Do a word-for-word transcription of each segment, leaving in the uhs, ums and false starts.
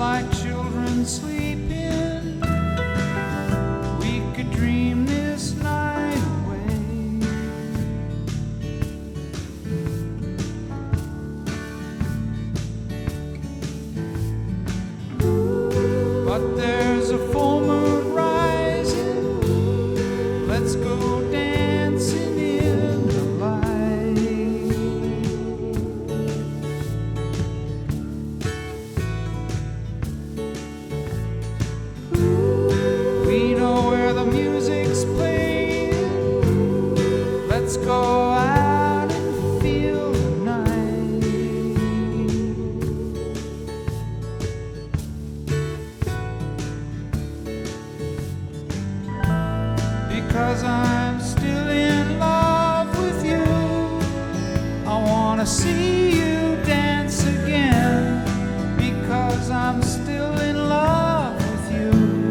like children sleeping, we could dream this night away. But there's a full moon rising, let's go dancing in the light. We know where the music's playing, let's go out and feel the night. Because I'm still in love with you, I wanna see you dance again. Because I'm still in love with you,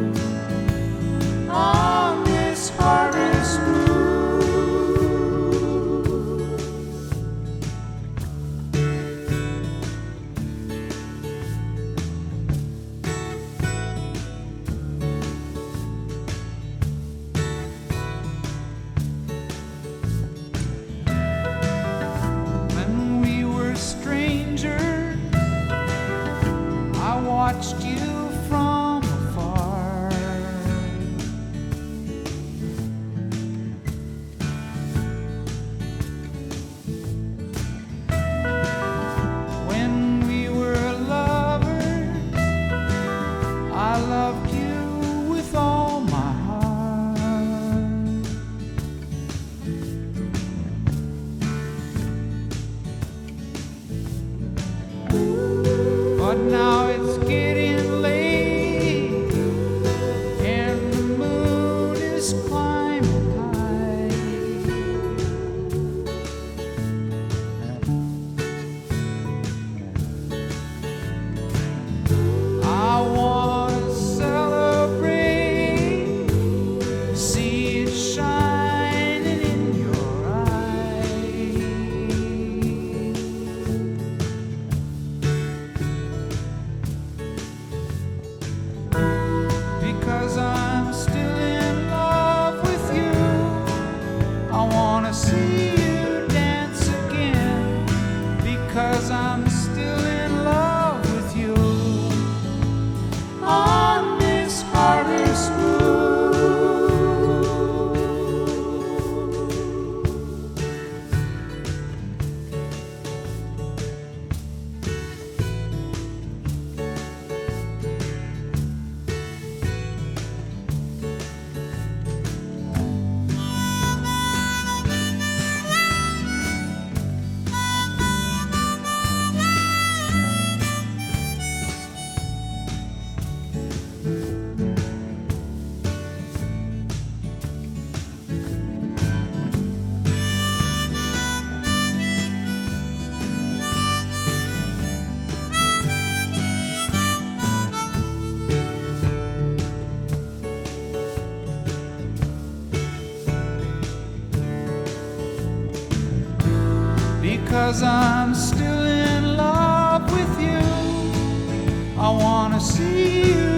on this harvest moon. When we were strangers, I watched you from afar. When we were lovers, I loved you with all my heart. But now it's getting late, and the moon is climbing high. I wanna celebrate, see it shining in your eyes. Because I'm still in love with you, I wanna see you dance again. Because I'm still in love with you, on this harvest moon. Because I'm still in love with you, I wanna see you